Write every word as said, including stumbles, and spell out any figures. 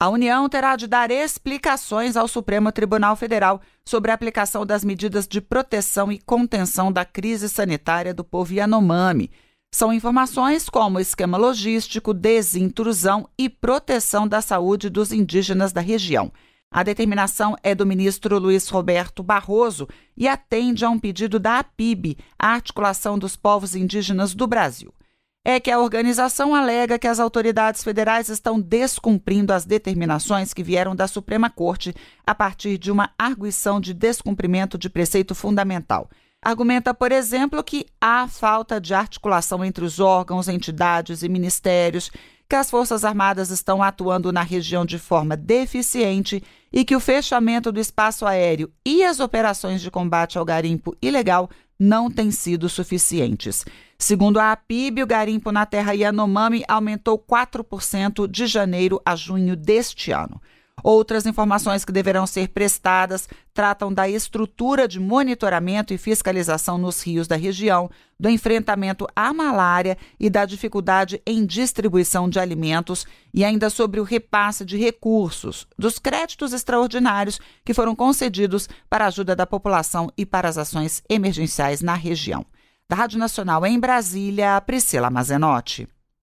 A União terá de dar explicações ao Supremo Tribunal Federal sobre a aplicação das medidas de proteção e contenção da crise sanitária do povo Yanomami. São informações como esquema logístico, desintrusão e proteção da saúde dos indígenas da região. A determinação é do ministro Luiz Roberto Barroso e atende a um pedido da A P I B, a Articulação dos Povos Indígenas do Brasil. É que a organização alega que as autoridades federais estão descumprindo as determinações que vieram da Suprema Corte a partir de uma arguição de descumprimento de preceito fundamental. Argumenta, por exemplo, que há falta de articulação entre os órgãos, entidades e ministérios, que as Forças Armadas estão atuando na região de forma deficiente e que o fechamento do espaço aéreo e as operações de combate ao garimpo ilegal não têm sido suficientes. Segundo a A P I B, o garimpo na terra Yanomami aumentou quatro por cento de janeiro a junho deste ano. Outras informações que deverão ser prestadas tratam da estrutura de monitoramento e fiscalização nos rios da região, do enfrentamento à malária e da dificuldade em distribuição de alimentos e ainda sobre o repasse de recursos dos créditos extraordinários que foram concedidos para a ajuda da população e para as ações emergenciais na região. Da Rádio Nacional em Brasília, Priscila Mazenotti.